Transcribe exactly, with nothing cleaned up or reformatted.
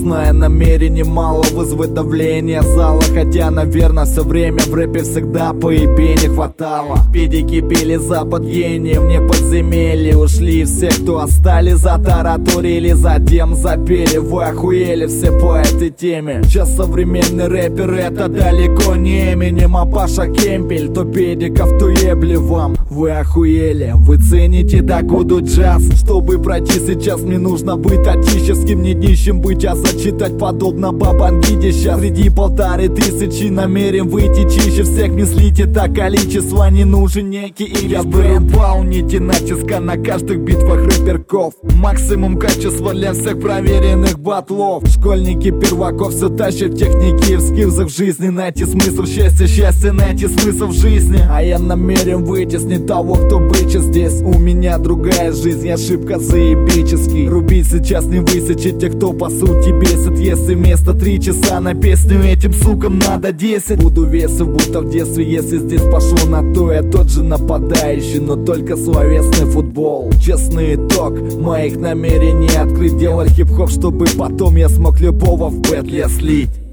Зная намерение мало вызвать давление зала. Хотя, наверное, все время в рэпе всегда поебей не хватало. Педики пили запад гениев, не подземелье. Ушли все, кто остались, затараторили, затем запели. Вы охуели все по этой теме. Сейчас современный рэпер это далеко не Эминем, а Паша Кемпель. То педиков, то ебли вам. Вы охуели, вы цените докуду джаз. Чтобы пройти сейчас мне нужно быть отеческим, не нищим быть, а зачитать подобно Бабангиде. Сейчас среди полторы тысячи намерен выйти чище всех. Мыслите так, количество не нужен некий и я выполните натиска на каждых битвах рэперков. Максимум качества для всех проверенных батлов. Школьники перваков все тащат техники в скиллзах в жизни. Найти смысл в счастье, счастье найти смысл в жизни. А я намерен вытеснить того, кто бычит здесь. У меня другая жизнь, ошибка заебический. Рубить сейчас не высечить тех, кто по сути бесит. Если вместо три часа на песню этим сукам надо десять. Буду весов, будто в детстве, если здесь пошел на то. Я тот же нападающий, но только словесный футбол. Честный итог моих намерений открыть, делать хип-хоп, чтобы потом я смог любого в бэтле слить.